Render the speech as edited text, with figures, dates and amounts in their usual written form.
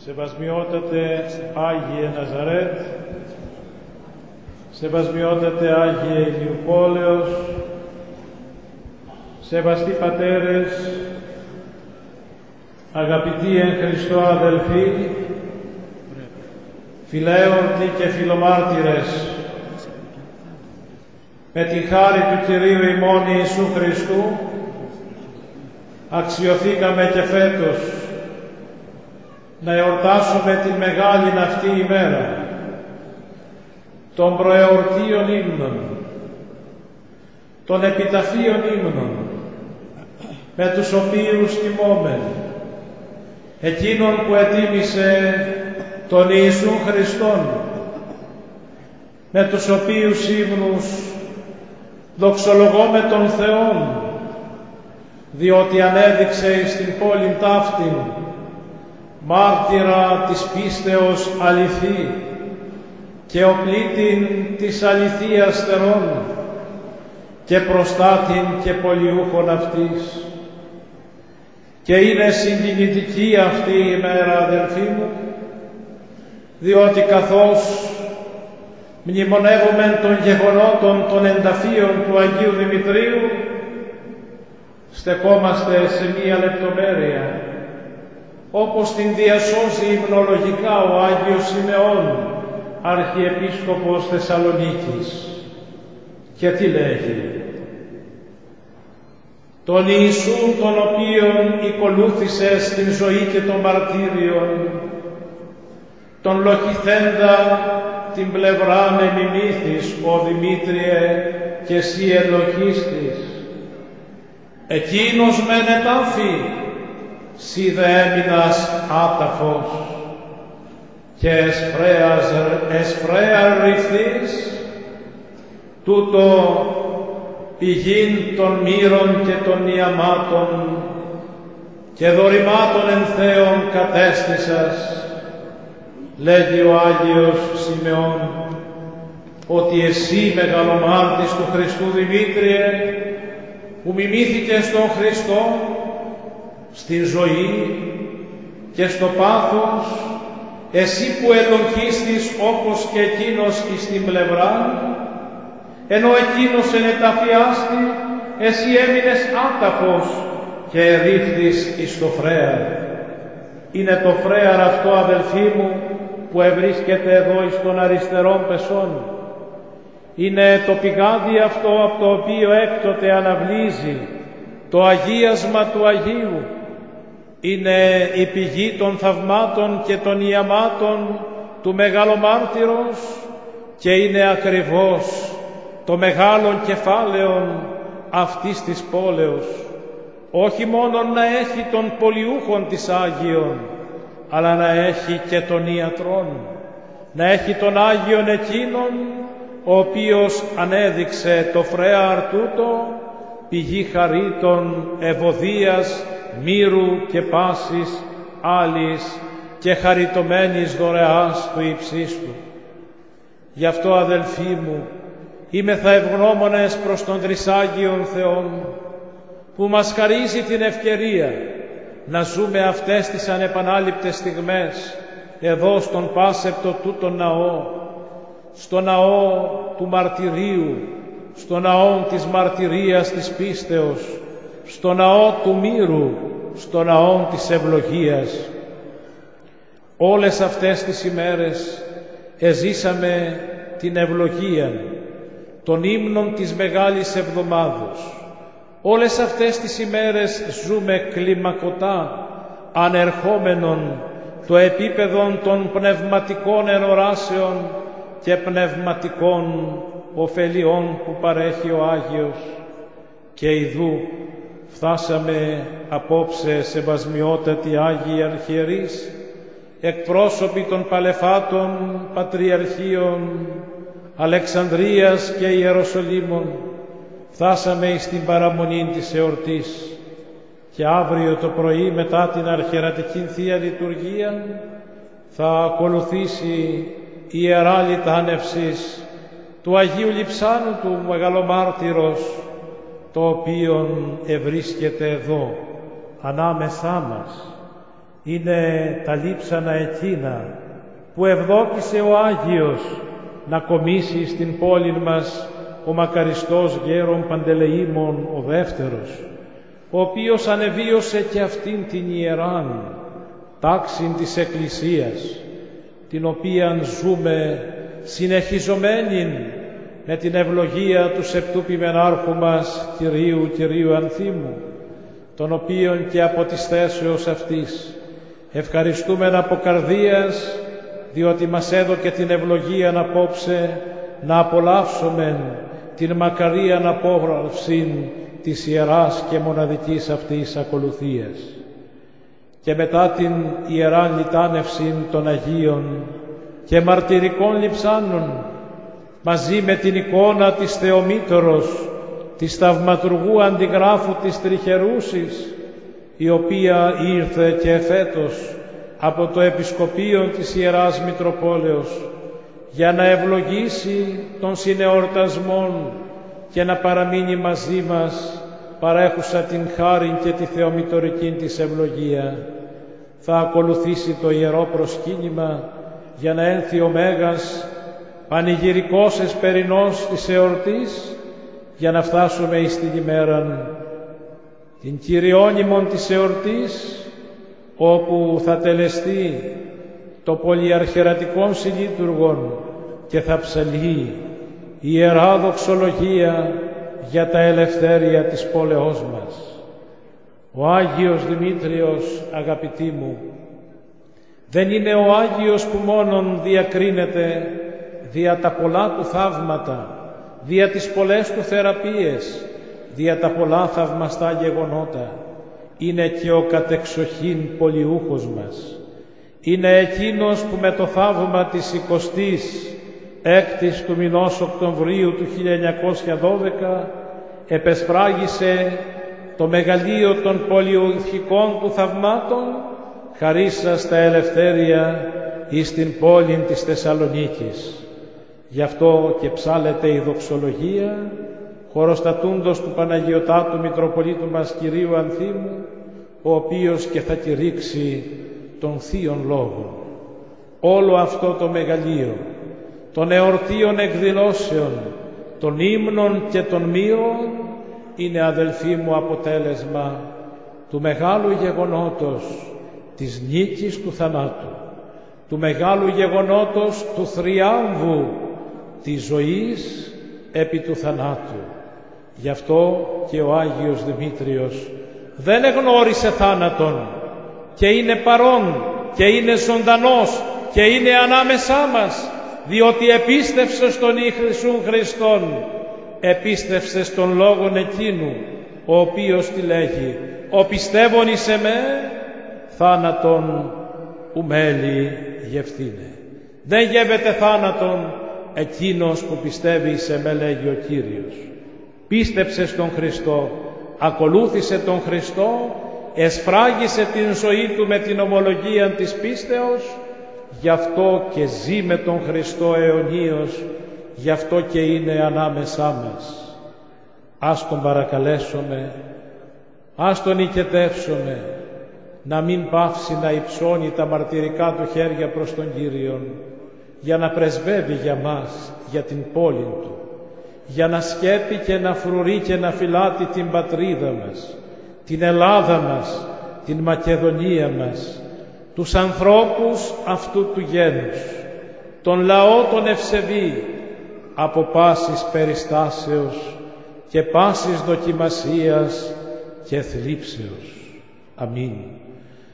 Σεβασμιότατε Άγιε Ναζαρέτ, Σεβασμιότατε Άγιε Ηλιουπόλεως, Σεβαστοί Πατέρες, αγαπητοί εν Χριστώ αδελφοί, φιλέορτοι και φιλομάρτυρες, με τη χάρη του Κυρίου ημών Ιησού Χριστού, αξιωθήκαμε και φέτος να εορτάσουμε την μεγάλη αυτή ημέρα των προεορτίων ύμνων, των επιταφείων ύμνων, με τους οποίους τιμώμεν εκείνον που ετίμησε τον Ιησούν Χριστόν, με τους οποίους ύμνους δοξολογώμε τον Θεόν, διότι ανέδειξε στην πόλην ταύτην μάρτυρα της πίστεως αληθή και οπλίτην της αληθείας στερών και προστάτην και πολιούχων αυτής. Και είναι συγκινητική αυτή η ημέρα, αδελφοί μου, διότι καθώς μνημονεύουμε των γεγονότων των ενταφείων του Αγίου Δημητρίου, στεκόμαστε σε μία λεπτομέρεια, όπως την διασώζει υμνολογικά ο Άγιος Σιμεών, Αρχιεπίσκοπος Θεσσαλονίκης. Και τι λέγει? Τον Ιησούν τον οποίον ακολούθησε στην ζωή και των μαρτύριων, τον λοχηθέντα την πλευρά με μιμήθης, ο Δημήτριε, και εσύ ελοχίστης. Εκείνος μεν ετάφη, σι δε έμεινας άταφος, και εσφρέας ρηφθείς, τούτο πηγήν των μύρων και των ιαμάτων και δωρημάτων εν Θεόν κατέστησας. Λέγει ο Άγιος Σιμεών ότι εσύ μεγαλομάρτης του Χριστού Δημήτριε, που μιμήθηκες τον Χριστό στην ζωή και στο πάθος, εσύ που ελοχίστης όπως και εκείνος εις την πλευρά, ενώ εκείνος ενεταφιάστη, εσύ έμεινες άταφος και ερήφθης εις το φρέαρ. Είναι το φρέαρ αυτό, αδελφοί μου, που ευρίσκεται εδώ εις των αριστερών πεσών. Είναι το πηγάδι αυτό από το οποίο έκτοτε αναβλύζει το αγίασμα του Αγίου. Είναι η πηγή των θαυμάτων και των ιαμάτων του μεγαλομάρτυρος και είναι ακριβώς το μεγάλον κεφάλαιον αυτής της πόλεως. Όχι μόνο να έχει τον πολιούχον της Άγιον, αλλά να έχει και τον ιατρόν, να έχει τον Άγιον εκείνον, ο οποίος ανέδειξε το φρέαρ τούτο, πηγή χαρίτων, ευωδίας, μύρου και πάσης άλλης και χαριτωμένης δωρεάς του υψίστου. Γι' αυτό, αδελφοί μου, είμαι θα ευγνώμονες προς τον Τρισάγιον Θεόν, που μας χαρίζει την ευκαιρία να ζούμε αυτές τις ανεπανάληπτες στιγμές εδώ στον πάσεπτο τούτο ναό, στο ναό του μαρτυρίου, στο ναό της μαρτυρίας της πίστεως, στο ναό του μύρου, στο ναό της ευλογίας. Όλες αυτές τις ημέρες εζήσαμε την ευλογία των ύμνων της Μεγάλης Εβδομάδος. Όλες αυτές τις ημέρες ζούμε κλιμακωτά, ανερχόμενον το επίπεδο των πνευματικών ενοράσεων και πνευματικών ωφελιών που παρέχει ο Άγιος. Και ιδού φτάσαμε απόψε, σεβασμιότατοι Άγιοι Αρχιερείς, εκπρόσωποι των παλεφάτων Πατριαρχείων Αλεξανδρίας και Ιεροσολύμων, φτάσαμε εις την παραμονή της εορτής και αύριο το πρωί μετά την αρχιερατική Θεία Λειτουργία θα ακολουθήσει η Ιερά Λιτάνευσης του Αγίου Λειψάνου του Μεγαλομάρτυρος, το οποίον ευρίσκεται εδώ ανάμεσά μας Είναι τα λείψανα εκείνα που ευδόκησε ο Άγιος να κομίσει στην πόλη μας ο μακαριστός γέρον Παντελεήμων ο δεύτερος, ο οποίος ανεβίωσε και αυτήν την ιεράν τάξην της Εκκλησίας, την οποίαν ζούμε συνεχιζομένην με την ευλογία του Σεπτού Ποιμενάρχου μας Κυρίου Ανθίμου, τον οποίον και από της θέσεως αυτής ευχαριστούμεν από καρδίας, διότι μας έδωκε την ευλογίαν απόψε να απολαύσομεν την μακαρίαν απόγραυσιν της ιεράς και μοναδικής αυτής ακολουθίας. Και μετά την ιεράν λιτάνευσιν των Αγίων και μαρτυρικών λειψάνων, μαζί με την εικόνα της Θεομήτωρος, της θαυματουργού αντιγράφου της Τριχερούσης, η οποία ήρθε και εφέτος από το Επισκοπείο της Ιεράς Μητροπόλεως για να ευλογήσει των συνεορτασμών και να παραμείνει μαζί μας παρέχουσα την χάριν και τη θεομητορική της ευλογία. Θα ακολουθήσει το ιερό προσκύνημα για να έλθει ο Μέγας πανηγυρικός εσπερινός της εορτής, για να φτάσουμε εις την ημέραν την κυριώνυμον της εορτής, όπου θα τελεστεί το πολυαρχιερατικόν συλλήτουργον και θα ψαλεί η Ιερά Δοξολογία για τα ελευθέρια της πόλεως μας. Ο Άγιος Δημήτριος, αγαπητοί μου, δεν είναι ο Άγιος που μόνον διακρίνεται δια τα πολλά του θαύματα, δια τις πολλές του θεραπείες, δια τα πολλά θαυμαστά γεγονότα. Είναι και ο κατεξοχήν πολιούχος μας. Είναι εκείνος που με το θαύμα της 26ης του μηνός Οκτωβρίου του 1912 επεσφράγισε το μεγαλείο των πολιουχικών του θαυμάτων, χαρίσας τα ελευθέρια εις την πόλη της Θεσσαλονίκης. Γι' αυτό και ψάλεται η δοξολογία, χωροστατούντος του Παναγιωτάτου Μητροπολίτου μας Κυρίου Ανθίμου, ο οποίος και θα κηρύξει των Θείων Λόγων. Όλο αυτό το μεγαλείο των εορτίων εκδηλώσεων, των ύμνων και των μύρων είναι, αδελφοί μου, αποτέλεσμα του μεγάλου γεγονότος της νίκης του θανάτου, του μεγάλου γεγονότος του θριάμβου της ζωής επί του θανάτου. Γι' αυτό και ο Άγιος Δημήτριος δεν εγνώρισε θάνατον και είναι παρόν και είναι ζωντανός και είναι ανάμεσά μας, διότι επίστευσε στον Ιησούν Χριστόν, επίστευσε στον Λόγον εκείνου, ο οποίος τι λέγει: «Ο πιστεύων εις εμέ, θάνατον ουμένει γευθύνε». Δεν γεύεται θάνατον εκείνος που πιστεύει εις εμέ, λέγει ο Κύριος. Πίστεψε στον Χριστό, ακολούθησε τον Χριστό, εσφράγισε την ζωή του με την ομολογία της πίστεως, γι' αυτό και ζει με τον Χριστό αιωνίως, γι' αυτό και είναι ανάμεσά μας. Ας τον παρακαλέσουμε, ας τον οικετεύσουμε, να μην πάυσει να υψώνει τα μαρτυρικά του χέρια προς τον Κύριον, για να πρεσβεύει για μας, για την πόλη του, για να σκέπει και να φρουρεί και να φυλάτει την πατρίδα μας, την Ελλάδα μας, την Μακεδονία μας, τους ανθρώπους αυτού του γένους, τον λαό τον ευσεβή, από πάσης περιστάσεως και πάσης δοκιμασίας και θλίψεως. Αμήν.